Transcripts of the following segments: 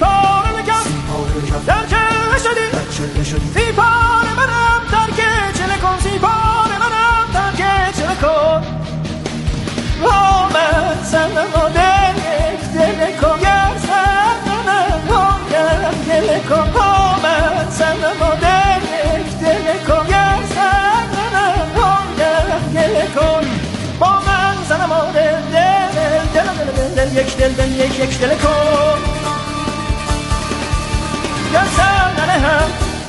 پاره بگم در چله شدی سی پاره منم در که چله کن سی پاره منم در که چله کن آمد سنم و دل کن گر سنم دل کن آمد سنم و دل کن گر سنم دل کن با من سنم و دل یک دل کن گر سنم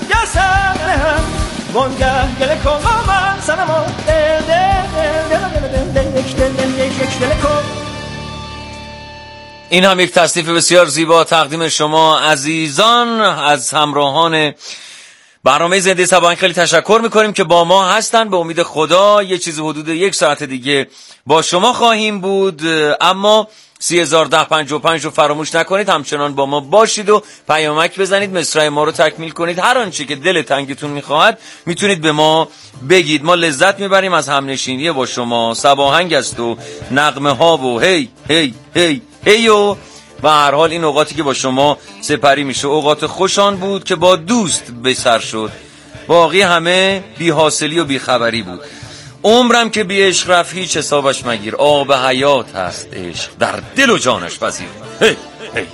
وانگه گل کن با من سنم و یک دل کن. این هم یک تصنیف بسیار زیبا تقدیم شما عزیزان از همراهان برنامه زنده صباحین. خیلی تشکر میکنیم که با ما هستن. به امید خدا یه چیز حدود 1 ساعت دیگه با شما خواهیم بود، اما 301055 رو فراموش نکنید، همچنان با ما باشید و پیامک بزنید، مصرع ما رو تکمیل کنید. هر آنچه که دل تنگتون میخواهد میتونید به ما بگید. ما لذت میبریم از همنشینی با شما. صباحنگ است و نغمه ها و هی هی هی هی و هر حال این اوقاتی که با شما سپری میشه اوقات خوشان بود که با دوست به سر شد. باقی همه بی حاصلی و بی خبری بود. عمرم که بی عشق رفت هیچ حسابش مگیر. آب حیات هست عشق در دل و جانش پذیر. هی هی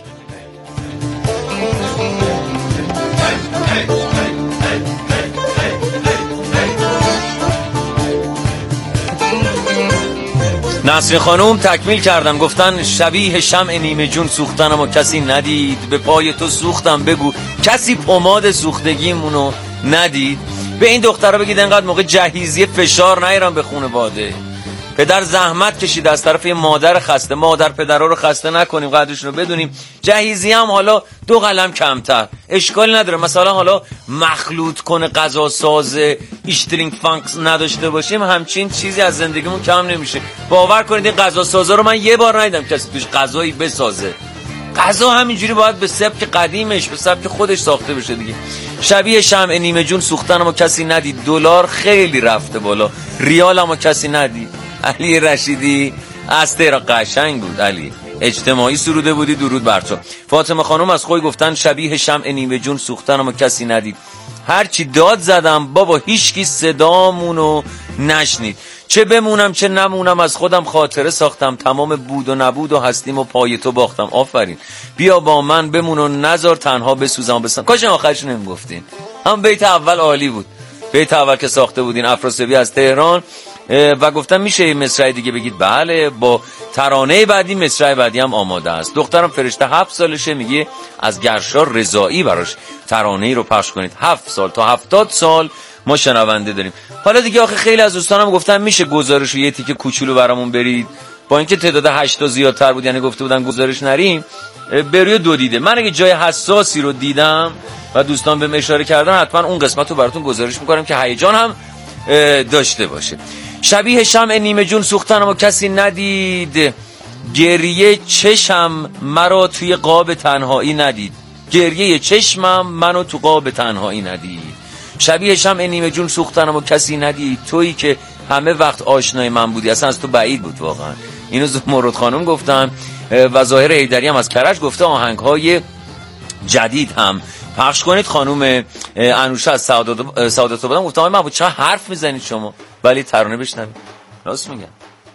نسرین خانوم تکمیل کردن، گفتن شبیه شمع نیمه جون سوختنم و کسی ندید. به پای تو سوختم بگو کسی پماد سوختگیمونو ندید. به این دخترها بگید انقدر موقع جهیزیه فشار نیارن به خانواده. پدر زحمت کشیده از طرف یه مادر خسته. مادر پدرها رو خسته نکنیم، قدرشون رو بدونیم. جهیزیه هم حالا 2 قلم کمتر اشکالی نداره. مثلا حالا مخلوط کنه غذا ساز ایشترینگ فانکس نداشته باشیم، همچین چیزی از زندگیمون کم نمیشه. باور کنید این غذا سازا رو من یه بار ندیدم کسی توش غذایی بسازه. غذا همینجوری باید به سبک قدیمش، به سبک خودش ساخته بشه دیگه. شبیه شمع نیمه جون سوختن اما کسی ندید. دلار خیلی رفته بالا، ریال اما کسی ندید. علی رشیدی از تهران قشنگ بود. علی اجتماعی سروده بودی، درود بر تو. فاطمه خانم از خوی گفتن شبیه شمع نیمه جون سوختن اما کسی ندید. هرچی داد زدم بابا هیچکی صدامونو نشنید. چه بمونم چه نمونم از خودم خاطره ساختم. تمام بود و نبود و هستیم و پای تو باختم. آفرین بیا با من بمون و نذار تنها بسوزم و بسن. کاش آخرش نمیگفتین. هم بیت اول عالی بود، بیت اول که ساخته بودین افراسیابی از تهران. و گفتم میشه مصرع دیگه بگید؟ بله، با ترانه بعدی مصرع بعدی هم آماده است. دخترم فرشته 7 سالشه، میگه از گرشار رضایی براش ترانه‌ای رو پخش کنید. 7 سال تا 70 سال ما شنونده داریم. حالا دیگه آخه خیلی از دوستانم گفتن میشه گزارش رو یه تیکه کوچولو برامون برید، با اینکه تعداد 8 تا زیادتر بود، یعنی گفته بودن گزارش نریم. بروی 2 دیده. من اگه جای حساسی رو دیدم و دوستان بهم اشاره کردن حتما اون قسمت رو براتون گزارش میکنم که هیجان هم داشته باشه. شبیه شمع نیمه جون سوختن اما کسی ندید. گریه چشم مرا توی قاب تنهایی ندید. گریه چشمم منو تو قاب تنهایی ندید. شبیه شمع نیمه جون سوختن اما کسی ندید. تویی که همه وقت آشنای من بودی، اصلا از تو بعید بود واقعا. اینو مراد خانم گفتن و ظاهر حیدری هم از کرج گفته آهنگ‌های جدید هم پخش کنید. خانم انوشه از سعادت آباد گفتم آقای محبوب چه حرف میزنید شما، ولی ترانه بشنوید. راست میگم.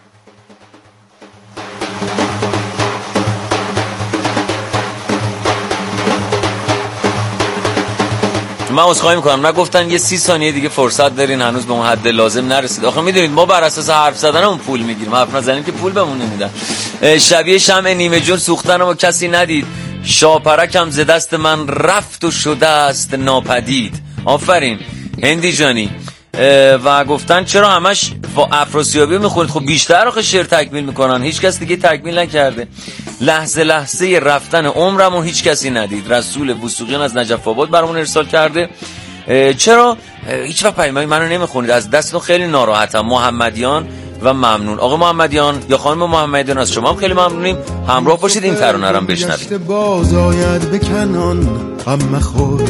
من عذرخواهی میکنم، نگفتن یه 30 ثانیه دیگه فرصت دارین، هنوز به اون حد لازم نرسید. آخه میدونید ما بر اساس حرف زدنمون پول میگیریم، حرف نزنیم که پول بهمون نمیدن. شبیه شمع نیمه جون سوختن اما کسی ندید. شاپرکم ز دست من رفت و شده است ناپدید. آفرین هندی جانی. و گفتن چرا همش با افراسیابی میخورید؟ خب بیشتر آخه شعر تکمیل میکنن، هیچ کس دیگه تکمیل نکرده. لحظه لحظه رفتن عمرمو هیچ کسی ندید. رسول وثوقیان از نجف آباد برامون ارسال کرده. چرا هیچ وقت پیامای منو نمیخونید؟ از دستتون خیلی ناراحتم. محمدیان و ممنون. آقا محمدیان یا خانم محمدیان از شما هم خیلی ممنونیم. همراه باشید این ترانه رو بشنوید. باز آید به کنان غم مخور،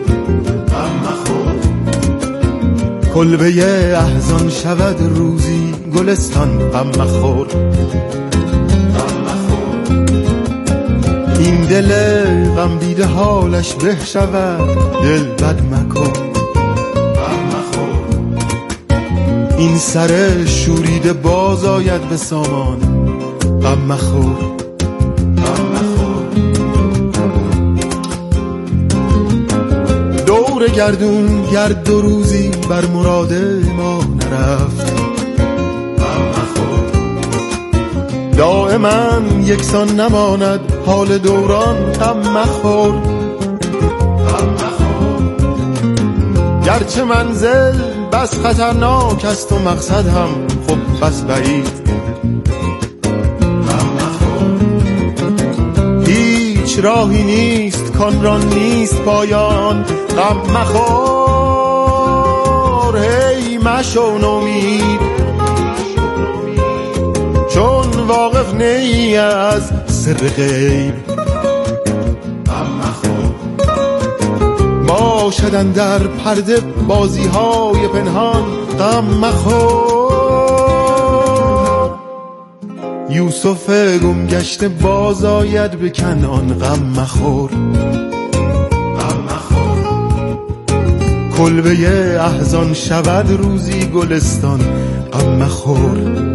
کلبه احزان شود روزی گلستان غم مخور. این دل غم دیده حالش به شود، دل بد مکن غم مخور. این سر شوریده باز آید به سامان، غم مخور غم مخور. دور گردون گرد دو روزی بر مراد ما نرفت، غم مخور. دائما یکسان نماند حال دوران، غم مخور غم مخور. گرچه منزل بس خطرناک است و مقصد هم خب بس بعید، غم مخور. هیچ راهی نیست کان را نیست پایان، غم مخور. هی مشو نومید چون واقف نی از سر غیب، غم مخور. باشدن در پرده بازی های پنهان، غم مخور. یوسف گم گشته باز آید به کنعان، غم مخور غم مخور. کلبه احزان شود روزی گلستان، غم مخور.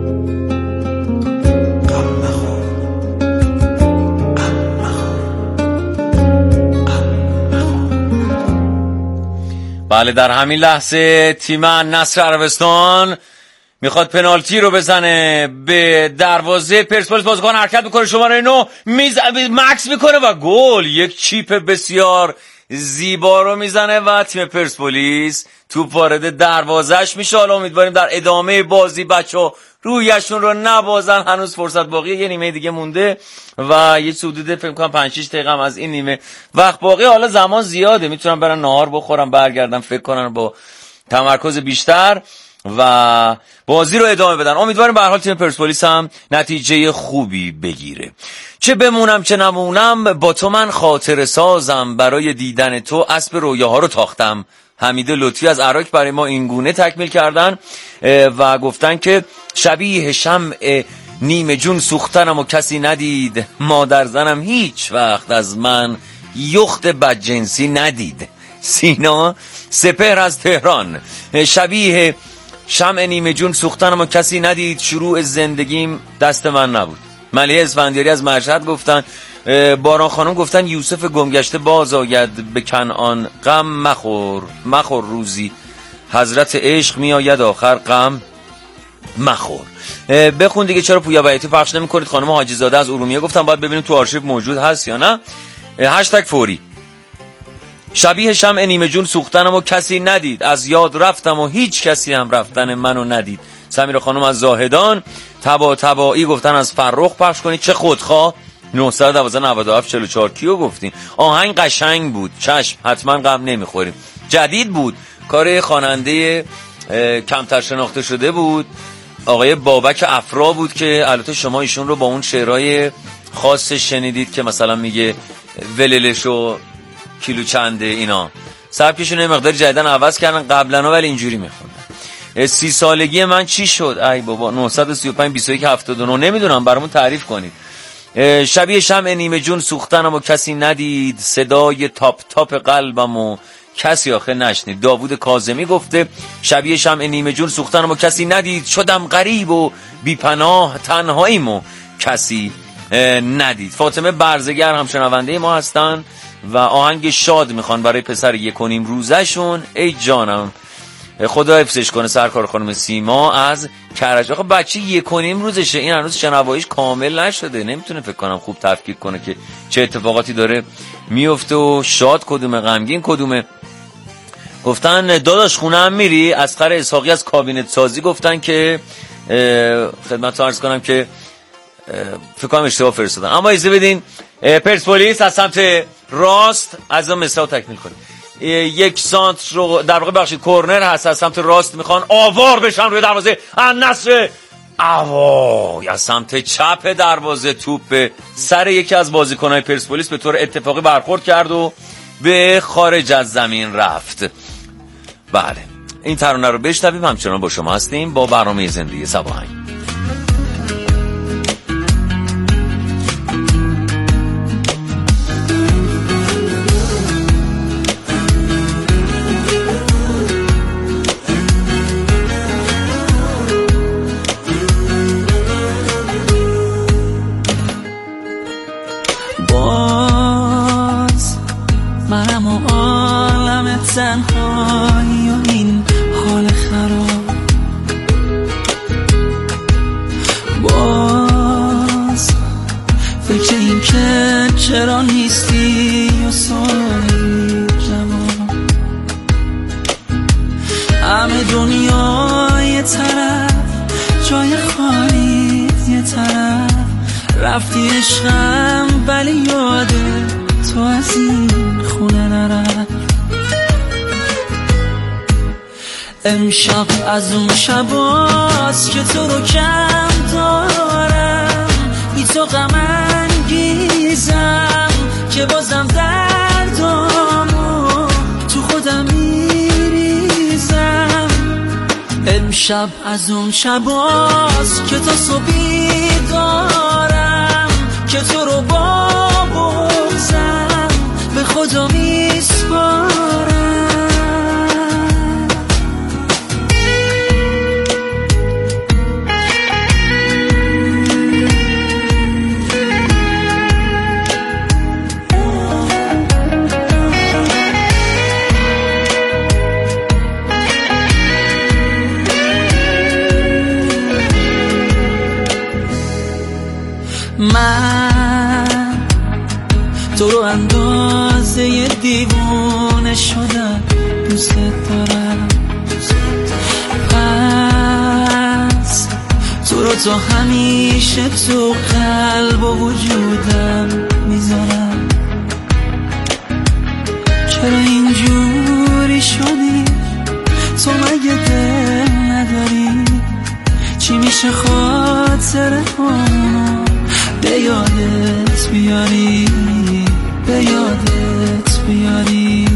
بله، در همین لحظه تیم نصر عربستان میخواد پنالتی رو بزنه به دروازه پرسپولیس. بازیکن حرکت میکنه، شماره 9 مکس میکنه و گل. یک چیپ بسیار زیبا رو میزنه و تیم پرسپولیس توپ وارد دروازهش میشه. حالا امیدواریم در ادامه بازی بچه‌ها رویشون رو نبازن، هنوز فرصت باقیه، یه نیمه دیگه مونده و یه حدود فکر کنم 5-6 دقیقه هم از این نیمه وقت باقی. حالا زمان زیاده، میتونن برن نهار بخورن برگردن فکر کنن با تمرکز بیشتر و بازی رو ادامه بدن. امیدواریم به هر حال تیم پرسپولیس هم نتیجه خوبی بگیره. چه بمونم چه نمونم، با تو من خاطر سازم، برای دیدن تو اسب رویاها رو تاختم. حمید لطفی از عراق برای ما این گونه تکمیل کردن و گفتن که شبیه شمع نیمه جون سوختنم و کسی ندید، مادر زنم هیچ وقت از من یخت بدجنسی ندید. سینا سپهر از تهران، شبیه شمع نیمه جون سوختنم و کسی ندید، شروع زندگیم دست من نبود. ملیحه اسفندیاری از مشهد گفتن، باران خانم گفتن یوسف گمگشته باز آید به کنعان، غم مخور مخور روزی حضرت عشق می آید آخر، غم مخور. بخون دیگه، چرا پویا بیاتی پخش نمی کنید؟ خانم حاجی زاده از ارومیه گفتن باید ببینیم تو آرشیو موجود هست یا نه. هشتگ فوری، شبیه شمع نیمه جون سوختنم و کسی ندید، از یاد رفتم و هیچ کسی هم رفتن منو ندید. سمیرا خانم از زاهدان، تبایی گفتن از فرخ پخش کنید. چه خودخواه 912-97-44 کیو گفتین؟ آهنگ قشنگ بود، چشم حتما غم نمیخوریم. جدید بود، کار خواننده کمتر شناخته شده بود، آقای بابک افرا بود که البته شما ایشون رو با اون شعرهای خاصش شنیدید که مثلا میگه وللشو کیلو چنده، اینا سبکشون یه مقدار جدیدن عوض کردن، قبلا ولی اینجوری میخوندن. 30 سالگی من چی شد؟ ای بابا 935-21-79 نمیدونم، برامون تعریف کنید. شبیه شمع نیمه جون سوختنم و کسی ندید، صدای تاپ تاپ قلبم و کسی آخه نشنید. داوود کاظمی گفته شبیه شمع نیمه جون سوختنم و کسی ندید، شدم غریب و بیپناه تنهاییم و کسی ندید. فاطمه برزگر هم شنونده ما هستن و آهنگ شاد میخوان برای پسر 1.5 روزشون. ای جانم خدا حفظش کنه سرکار خانم سیما از کرج. آخه بچه 1.5 روزشه، این هنوز شنواییش کامل نشده، نمیتونه فکر کنم خوب تفکیک کنه که چه اتفاقاتی داره میفته و شاد کدومه غمگین کدومه. گفتن داداش خونه هم میری؟ اسقر اسحاقی از کابینت سازی گفتن که خدمتتون عرض کنم که فکر کنم اشتباه فرستادن، اما اجازه بدین پرسپولیس از سمت راست از اون مثال تکمیل کنیم. یک سانتر رو در واقع بخشید کورنر هست، از سمت راست میخوان آوار بشن روی دروازه النصر، اوای از سمت چپ دروازه توپ به سر یکی از بازیکن‌های پرسپولیس به طور اتفاقی برخورد کرد و به خارج از زمین رفت. بله این ترانه رو بشنویم، همچنان با شما هستیم با برنامه زندگی صباحی. چرا نیستی و سالی جوان؟ همه دنیا یه طرف، جای خالی یه طرف، رفتی عشقم ولی یاده تو از این خونه نرفت. امشب از اون شباست که تو رو کم دارم، بی تو غم انگیزم که بازم دردامو تو خودم میریزم. امشب از اون شباست که تا صبحی دارم، که تو رو با بغضم به خدا میسپارم. من تو رو اندازه دیوونه شدم، دوست دارم. پس تو رو تا همیشه تو قلب و وجودم میذارم. چرا اینجوری شدی؟ تو مگه دل نداری؟ چی میشه خاطره همونو به یادت بیاری، به یادت بیاری؟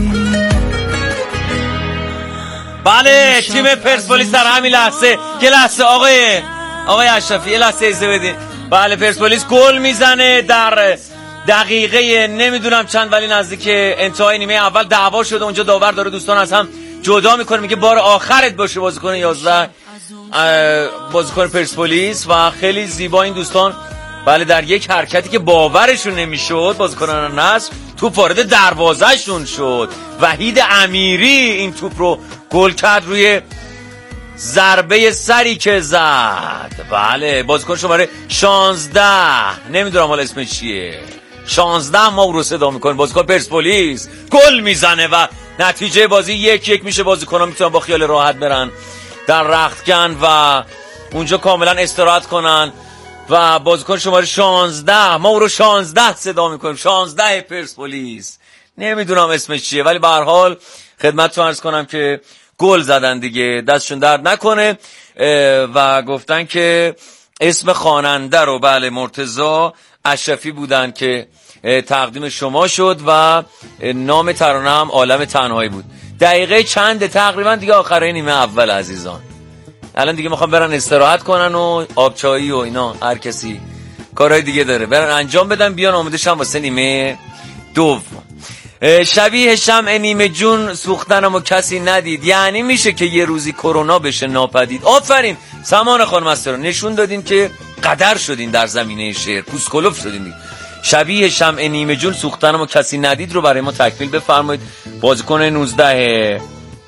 بله تیم پرسپولیس در همین لحظه، یه لحظه آقای اشرفی، یه لحظه اجازه بدین. بله پرسپولیس گل میزنه در دقیقه نمیدونم چند، ولی نزدیک انتهای نیمه اول دعوا شده اونجا. داور داره دوستان از هم جدا میکنه، میگه بار آخرت باشه بازیکن 11 بازیکن پرسپولیس. و خیلی زیبا این دوستان بله در یک حرکتی که باورشون نمیشد بازیکنان نصر توپ وارد دروازه‌شون شد. وحید امیری این توپ رو گل کرد روی ضربه سری که زد. بله بازیکن شماره 16 نمیدونم حالا اسمش چیه، 16 ما او رو صدا میکنه، بازیکن پرسپولیس گل میزنه و نتیجه بازی 1-1 میشه. بازیکن‌ها میتونن با خیال راحت برن در رختکن و اونجا کاملا استراحت کنن. و بازیکن شماره 16 ما او رو 16 صدا میکنیم، 16 پرسپولیس نمیدونم اسمش چیه، ولی به هر حال خدمتتون عرض کنم که گل زدن دیگه، دستشون درد نکنه. و گفتن که اسم خواننده رو بله مرتضی اشرفی بودن که تقدیم شما شد و نام ترانه هم عالم تنهایی بود. دقیقه چنده تقریبا دیگه آخره نیمه اول عزیزان. الان دیگه میخوام برن استراحت کنن و آبچایی و اینا، هر کسی کارهای دیگه داره برن انجام بدن، بیان آماده شن واسه نیمه دوم. شبیه شمع نیمه جون سوختنم و کسی ندید، یعنی میشه که یه روزی کرونا بشه ناپدید. آفرین سمان خانم استرا، نشون دادین که قدر شدین در زمینه شعر، پوسکلوف شدین دیگه. شبیه شمع نیمه جون سوختنم و کسی ندید رو برای ما تکمیل بفرمایید. بازیکن 19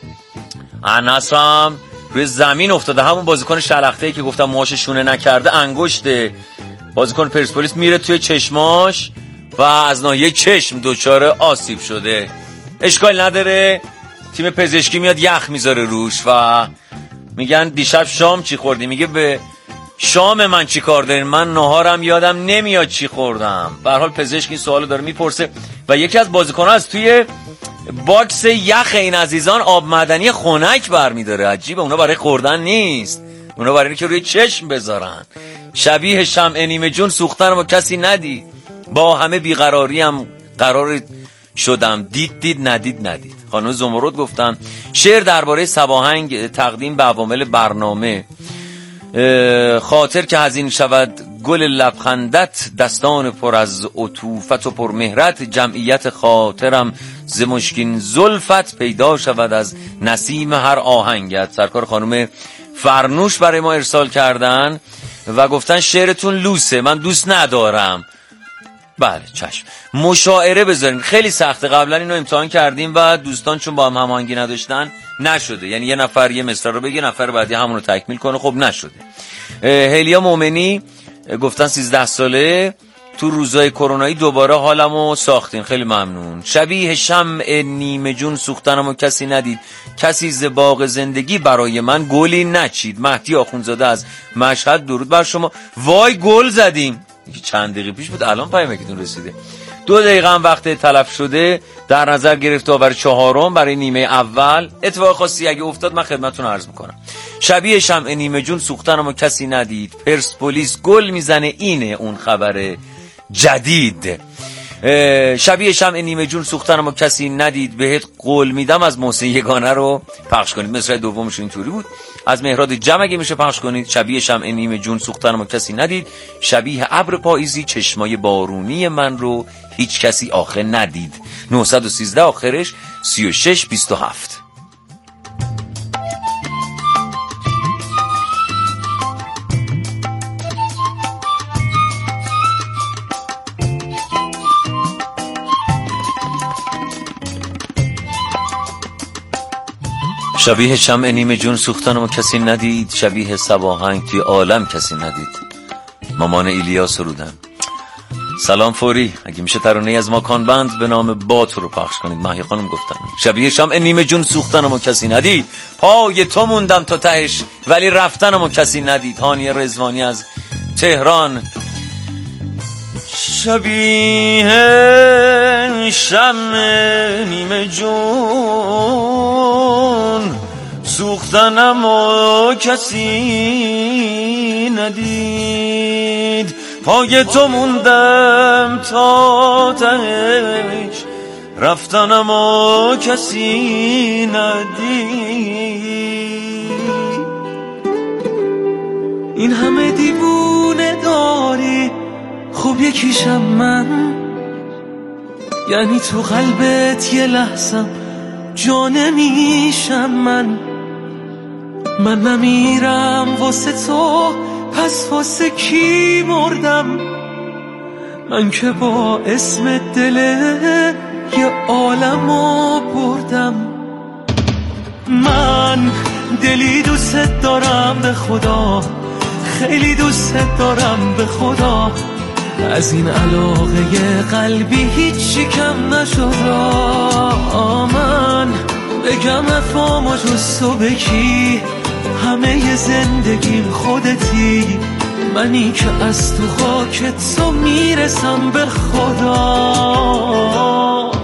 نصرم روی زمین افتاده، همون بازیکن شلخته‌ای که گفتم موهاش شونه نکرده، انگشت بازیکن پرسپولیس میره توی چشماش و از ناحیه چشم دچار آسیب شده. اشکال نداره، تیم پزشکی میاد یخ میذاره روش و میگن دیشب شام چی خوردی؟ میگه به شام من چی کار دارین؟ من نهارم یادم نمیاد چی خوردم. به هر حال پزشک این سوالو داره میپرسه و یکی از بازیکن‌ها از توی باکس یخ این عزیزان آب معدنی خنک برمیداره. عجیبه، اونا برای خوردن نیست، اونا برای اینکه روی چشم بذارن. شبیه شمع نیمه جون سوختنم و کسی ندید، با همه بیقراری هم قرار شدم، دید ندید. خانم زمرد گفتم شعر درباره سواهنگ تقدیم به عوامل برنامه. خاطر که حزین شود گل لبخندت، دستان پر از عطوفت و پر مهرت، جمعیت خاطرم ز مشکین زلفت، پیدا شود از نسیم هر آهنگت. سرکار خانم فرنوش برای ما ارسال کردن و گفتن شعرتون لوسه، من دوست ندارم. بله چشم، مشاعره بذارین، خیلی سخته. قبلا اینو امتحان کردیم و دوستان چون با هم هماهنگی نداشتن نشده، یعنی یه نفر یه مصرع رو بگه، نفر بعدی همون رو تکمیل کنه، خب نشده. هلیا مومنی گفتن 13 ساله تو روزای کرونایی دوباره حالمو ساختین، خیلی ممنون. شبیه شمع نیمه جون سوختنم و کسی ندید، کسی ز باغ زندگی برای من گلی نچید. مهدی آخونزاده از مشهد، درود بر شما. وای گل زدیم، چند دقیقه پیش بود، الان پیامکتون رسیده. 2 دقیقه هم وقت تلف شده در نظر گرفته برای 4م برای نیمه اول. اتفاق خاصی اگه افتاد من خدمتتون عرض میکنم. شبیه شمع نیمه جون سوختنم و کسی ندید، پرسپولیس گل میزنه، اینه اون خبر جدید. شبیه شمع نیمه جون سوختنم و کسی ندید، بهت قول میدم از محسن یگانه رو پخش کنید. مصرع دومش اینطوری بود، از مهراد جمع اگه میشه پخش کنید. شبیه شمع نیمه جون سوختنم و کسی ندید، شبیه ابر پاییزی چشمای بارونی من رو هیچ کسی آخه ندید. 913 آخرش 3627. شبیه شمع نیمه جون سوختنم و کسی ندید، شبیه صباهنگ توی عالم کسی ندید. مامان ایلیا سرودن. سلام فوری، اگه میشه ترانه از ماکان بند به نام بات رو پخش کنید. ماهی خانم گفتن شبیه شمع نیمه جون سوختنم و کسی ندید، پای تو موندم تا تهش ولی رفتنم و کسی ندید. هانیه رضوانی از تهران. شبیه شمع نیمه جون سوختنم و کسی ندید، پای تو موندم تا تهش رفتنم و کسی ندید. این همه دیوونه داری، خب یکیشم من، یعنی تو قلبت یه لحظم جا نمیشم من نمیرم واسه تو، پس واسه کی مردم؟ من که با اسم دل یه عالمو بردم. من دلی دوست دارم به خدا، خیلی دوست دارم به خدا، از این علاقه قلبی هیچی کم نشد. من بگم افامو جز تو بکی، همه زندگیم خودتی، منی که از تو خاک تو میرسم به خدا.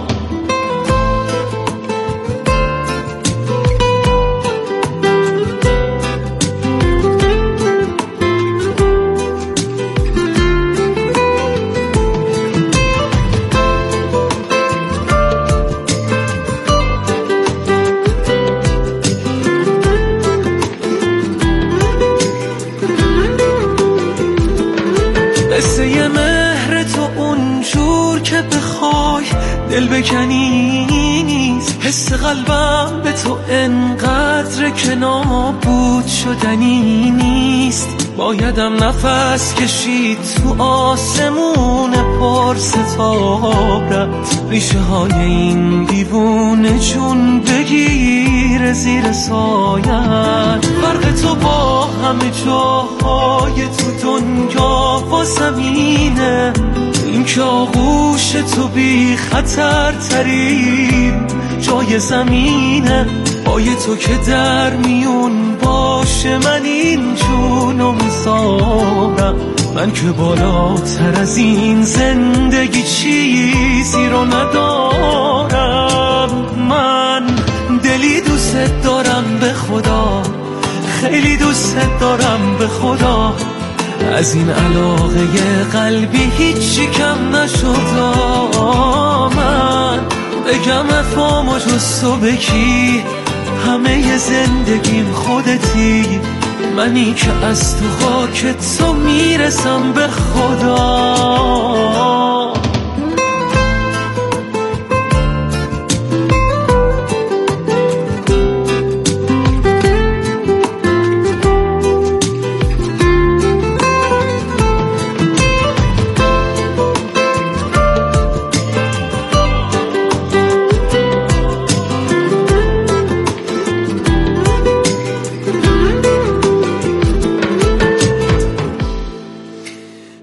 دل بکنی نیست، حس قلبم به تو انقدر که نابود شدنی نیست. بایدم نفس کشید تو آسمون پر ستارت، ریشه های این دیوونه چون بگیر زیر سایت. فرق تو با همه جاهای تو دنیا و زمینه، این که آغوش تو بی خطر ترین جای زمینه. پای تو که در میون باشه من این جونو میذارم، من که بالاتر از این زندگی چیزی رو ندارم. من دلی دوست دارم به خدا، خیلی دوست دارم به خدا، از این علاقه قلبی هیچی کم نشد. من بگم افامو جز تو بکی، همه زندگیم خودتی، منی که از تو خاک تو میرسم به خدا.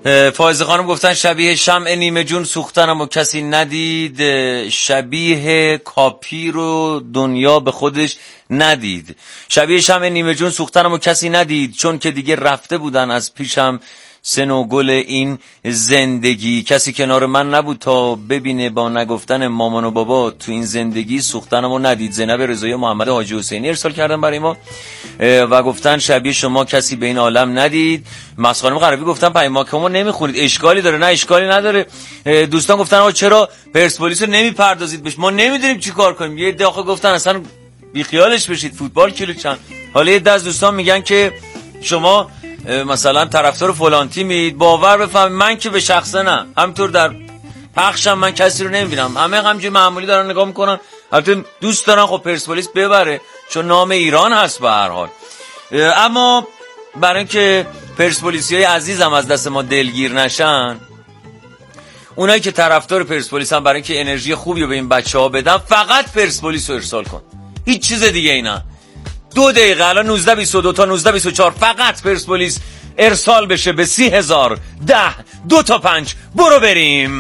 فائزه خانم گفتن شبیه شمع نیمه جون سوختنم و کسی ندید. شبیه کاپی رو دنیا به خودش ندید. شبیه شمع نیمه جون سوختنم و کسی ندید، چون که دیگه رفته بودن از پیشم سن و گل این زندگی. کسی کنار من نبود تا ببینه با نگفتن مامان و بابا تو این زندگی سوختنم و ندید. زینب رضایی محمد حاجی حسینی ارسال کردن برای ما و گفتن شبیه شما کسی به این عالم ندید. مسخانم غربی گفتن پیامکمو نمیخونید، اشکالی داره؟ نه اشکالی نداره. دوستان گفتن آقا چرا پرسپولیس رو نمیپردازید بهش؟ ما نمیدونیم چی کار کنیم. یه داخل گفتن اصلا بیخیالش بشید، فوتبال کیلو چند. حالا یه دست دوستان میگن که شما مثلا طرفدار فلان تیمید. باور بفهم من که به شخصه نه، همینطور در پخشم من کسی رو نمیبینم، همه همینجوری معمولی دارن نگاه میکنن. البته دوست دارن خب پرسپولیس ببره چون نام ایران هست به هر حال. اما برای اینکه پرسپولیسیای عزیزم از دست ما دلگیر نشن، اونایی که طرفدار پرسپولیس هم برای اینکه انرژی خوبی رو به این بچه‌ها بدن، فقط پرسپولیس رو ارسال کن، هیچ چیز دیگه اینا. 2 دقیقه الان 19:22 تا 19:24 فقط پرسپولیس ارسال بشه به 30,000 10 2 تا 5. برو بریم.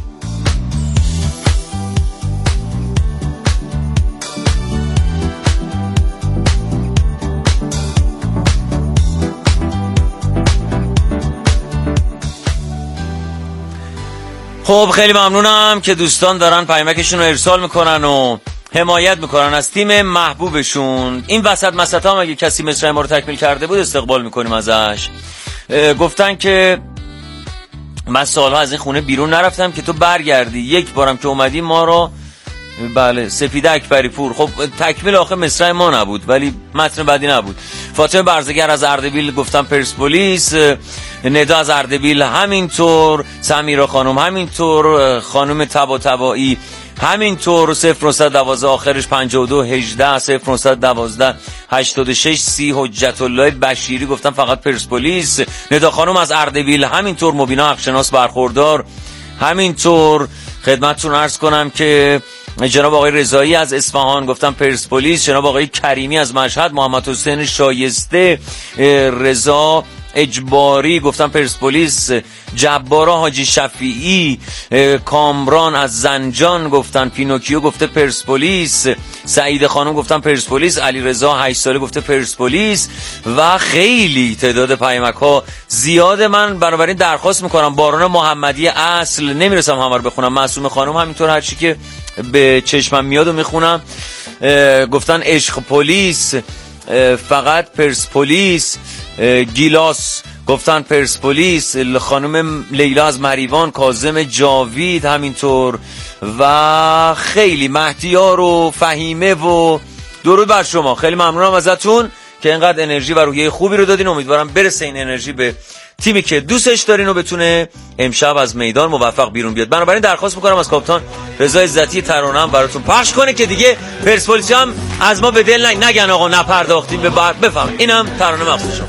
خب خیلی ممنونم که دوستان دارن پیامکشون رو ارسال میکنن و حمایت میکنن از تیم محبوبشون. این وسط مسطا هم اگه کسی مصرع ما رو تکمیل کرده بود استقبال میکنیم ازش. گفتن که من سالها از این خونه بیرون نرفتم که تو برگردی، یک بارم که اومدی ما رو بله سپیده اکبری پور. خب تکمیل آخه مصرع ما نبود ولی متن بعدی نبود. فاطمه برزگر از اردبیل گفتم پرسپولیس. ندا از اردبیل همینطور. سمیرا خانم همینطور. خانم طباطبایی همینطور. 0912 آخرش 5218 0912 86 30. حجت الله بشیری گفتم فقط پرسپولیس. ندا خانم از اردبیل همینطور. مبینا حقشناس برخوردار همینطور. خدمتتون عرض کنم که جناب آقای رضایی از اصفهان گفتم پرسپولیس. جناب آقای کریمی از مشهد. محمد حسین شایسته. رضا اجباری گفتم پرسپولیس. جبارا حاجی شفیعی. کامران از زنجان گفتن پینوکیو گفته پرسپولیس. سعید خانم گفتم پرسپولیس. علی رضا 8 ساله گفته پرسپولیس و خیلی تعداد پیامک ها زیاد. من بنابراین درخواست میکنم باران محمدی اصل نمیرسم همه رو بخونم. معصومه خانم همینطور هر چی که به چشمم میاد و میخونم. گفتن عشق پلیس فقط پرسپولیس. گیلاس گفتن پرسپولیس. خانم لیلا از مریوان. کاظم جاوید همینطور و خیلی مهدیار و فهیمه و درود بر شما. خیلی ممنونم ازتون که اینقدر انرژی و روحیه خوبی رو دادین. امیدوارم برسه این انرژی به تیمی که دوستش دارین و بتونه امشب از میدان موفق بیرون بیاد. بنابراین درخواست میکنم از کاپیتان رضا عزتی ترانه هم براتون پخش کنه که دیگه پرسپولیس هم از ما به دل نگن آقا نپرداختیم به بعد. بفهم اینم ترانه مخصوص شما.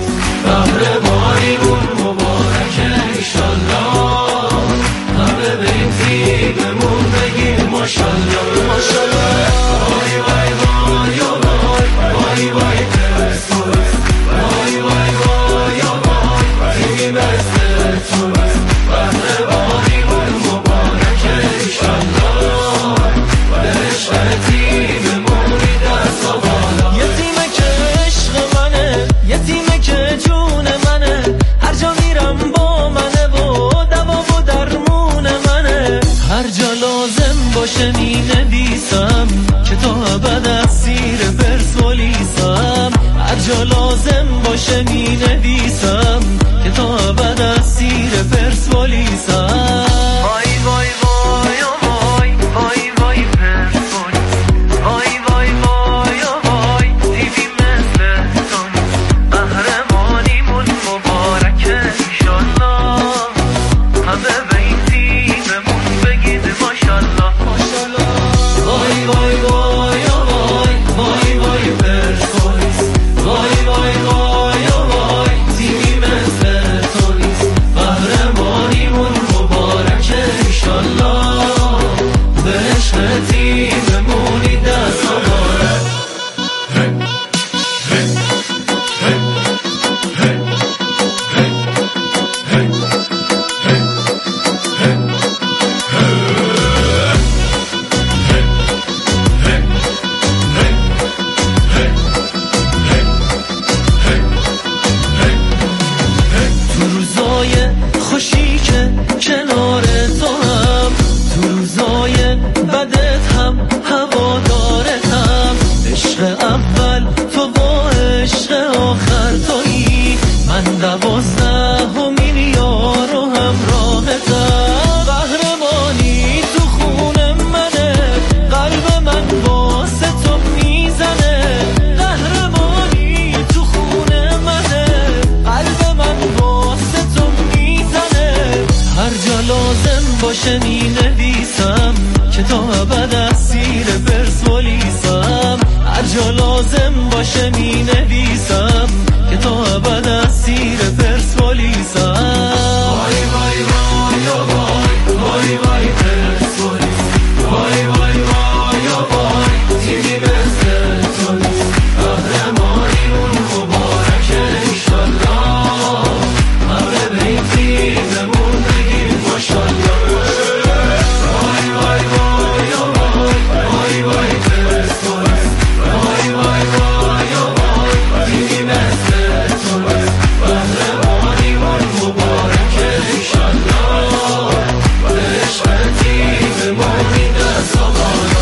قهرمانیمون مبارکه انشالله، همه به این تیممون بگیم ماشالله ماشالله. وای وای وای وای وای وای پرسپولیس. وای وای وای وای تیم پرسپولیس. قهرمانیمون مبارکه انشالله، برشتن تیممون میدست و بالا. یه تیم که عشق منه، یه تیم که جون منه، هر جا میرم با منه و دوا و درمون منه. هر جا لازم باشه می نویسم که تا ابد اسیر پرسپولیسم. هر جا لازم باشه می نویسم که تا ابد اسیر پرسپولیسم. وای وای وای وای وای وای پرسپولیس. وای وای وای وای تیمی مثل تو. قهرمانیمون مبارکه انشالله، همه به این تیممون بگید ماشالله ماشالله. باشه می نویسم که تا ابد اسیر پرسپولیسم، هر جا لازم باشه می نویسم که تا ابد اسیر پرسپولیسم. وای وای وای وای وای وای پرسپولیس، وای وای وای وای تیمی مثل تو نیست، قهرمانیمون مبارکه انشالله، همه به این تیممون بگیم ماشالله. وای وای وای وای وای وای پرسپولیس، وای وای وای وای تیمی مثل تو نیست، قهرمانیمون مبارکه انشالله، عشق تیممون این دست آقالا.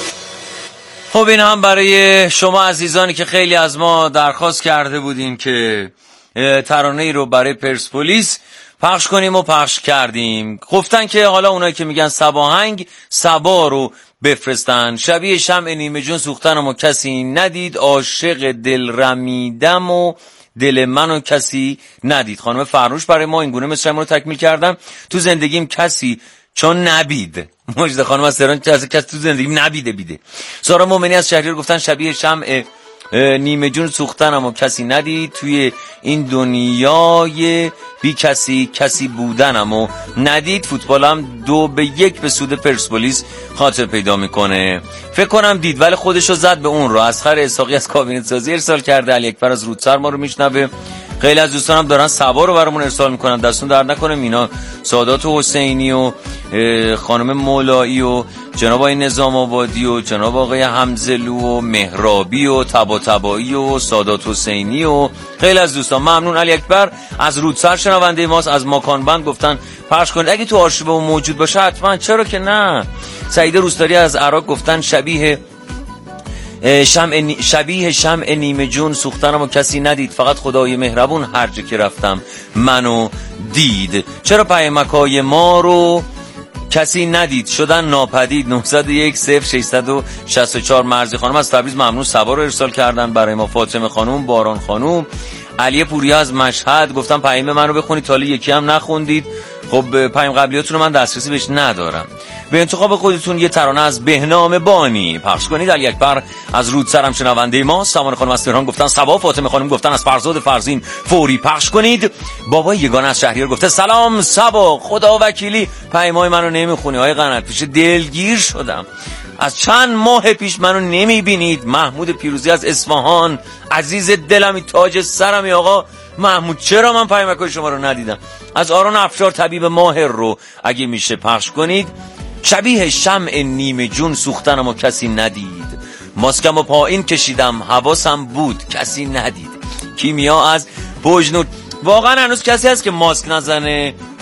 خب این هم برای شما عزیزانی که خیلی از ما درخواست کرده بودیم که ترانه ای رو برای پرسپولیس پخش کنیم و پخش کردیم. گفتن که حالا اونایی که میگن سباهنگ سبا رو بفرستن. شبیه شمع نیمه جون سوختنم و کسی ندید، عاشق دل رمیدم و دل منو کسی ندید. خانم فرنوش برای ما این گونه مثل رو تکمیل کردم. تو زندگیم کسی چون نبید. مجد خانم از تهران کسی تو زندگیم نبیده بیده. سارا مومنی از شهریار گفتن شبیه شمع نیمه جون سوختنم و کسی ندید، توی این دنیای بی کسی بودنم و ندید. فوتبالم 2-1 به سود پرسپولیس خاطر پیدا میکنه. فکر کنم دید ولی خودشو زد به اون رو. اسخر اسحاقی از کابینت سازی ارسال کرده. علی اکبر از رودسر ما رو میشنوه. خیلی از دوستانم دارن سبا رو برامون ارسال میکنن، دستون درد نکنه. مینا سادات حسینی و خانم مولایی و جناب آقای نظام آبادی و جناب آقای حمزلو و مهرابی و طباطبایی و سادات حسینی و خیلی از دوستان ممنون. علی اکبر از رودسر شنونده ماست، از ماکان بند گفتن پخش کنید اگه تو آرشیو موجود باشه حتما، چرا که نه. سعید روستاری از عراق گفتن شبیه شمع نیمه جون سوختنم و کسی ندید، فقط خدای مهربون هر جا که رفتم منو دید. چرا پیامکای ما رو کسی ندید شدن ناپدید. 901-0664 مرزی خانم از تبریز ممنون سبا رو ارسال کردن برای ما. فاطمه خانم، باران خانم، علی پوریا از مشهد گفتم پیام منو بخونید، تا حالا یکی هم نخوندید. خب پیام قبلیاتون رو من دسترسی بهش ندارم. به انتخاب خودتون یه ترانه از بهنام بانی پخش کنید. علی اکبر از رودسر هم شنونده ما. سامان خانم از تهران گفتن سبا. فاطمه خانم گفتن از فرزاد فرزین فوری پخش کنید. بابا یگانه از شهریار گفته سلام سبا، خدا وکیلی پیامای منو نمیخونی آقای قنات، پیش دلگیر شدم، از چند ماه پیش منو نمیبینید. محمود پیروزی از اصفهان عزیز دلمی، تاج سرمی آقا محمود، چرا من پیامکای شما رو ندیدم؟ از آران افشار طبیب ماهر رو اگه میشه پخش کنید. شبیه شمع نیمه جون سوختنم و کسی ندید، ماسکم و پایین کشیدم حواسم بود کسی ندید. کیمیا از بوجنور، واقعا هنوز کسی هست که ماسک نزنه؟